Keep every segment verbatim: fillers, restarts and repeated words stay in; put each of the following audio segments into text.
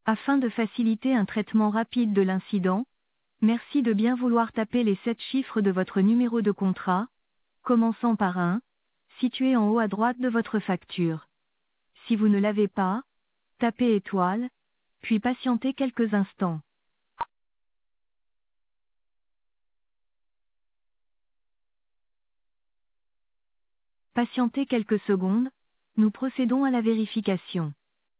Afin de faciliter un traitement rapide de l'incident, merci de bien vouloir taper les sept chiffres de votre numéro de contrat, commençant par un, situé en haut à droite de votre facture. Si vous ne l'avez pas, tapez étoile, puis patientez quelques instants. Patientez quelques secondes, nous procédons à la vérification.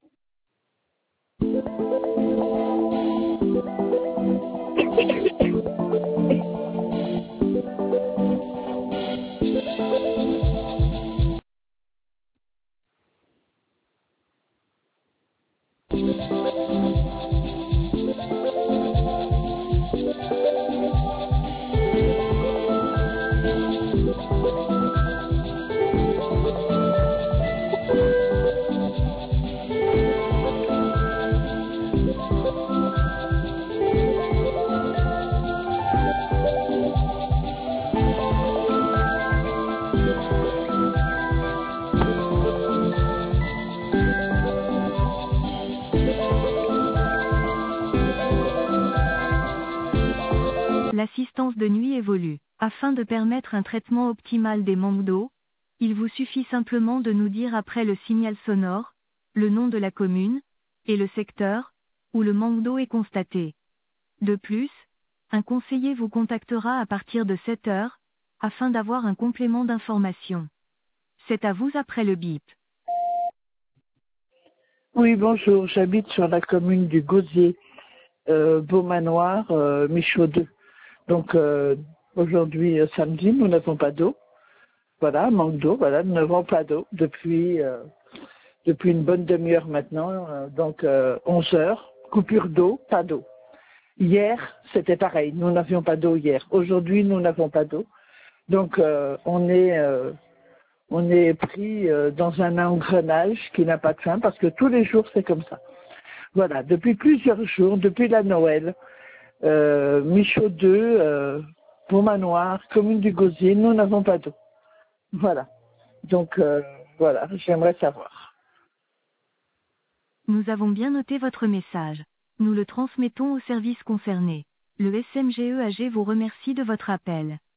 L'assistance de nuit évolue. Afin de permettre un traitement optimal des manques d'eau, il vous suffit simplement de nous dire après le signal sonore, le nom de la commune, et le secteur, où le manque d'eau est constaté. De plus, un conseiller vous contactera à partir de sept heures, afin d'avoir un complément d'information. C'est à vous après le bip. Oui, bonjour, j'habite sur la commune du Gosier, euh, Beaumanoir, euh, Michaud deux. Donc euh, aujourd'hui, euh, samedi, nous n'avons pas d'eau. Voilà, manque d'eau, voilà, nous n'avons pas d'eau depuis, euh, depuis une bonne demi-heure maintenant, euh, donc euh, onze heures, coupure d'eau, pas d'eau. Hier, c'était pareil, nous n'avions pas d'eau hier. Aujourd'hui, nous n'avons pas d'eau. Donc euh, on est... Euh, On est pris euh, dans un engrenage qui n'a pas de fin parce que tous les jours c'est comme ça. Voilà, depuis plusieurs jours, depuis la Noël, euh, Michaud deux, euh, Beaumanoir, commune du Gosier, nous n'avons pas d'eau. Voilà. Donc euh, voilà, j'aimerais savoir. Nous avons bien noté votre message. Nous le transmettons au service concerné. Le S M G E A G vous remercie de votre appel.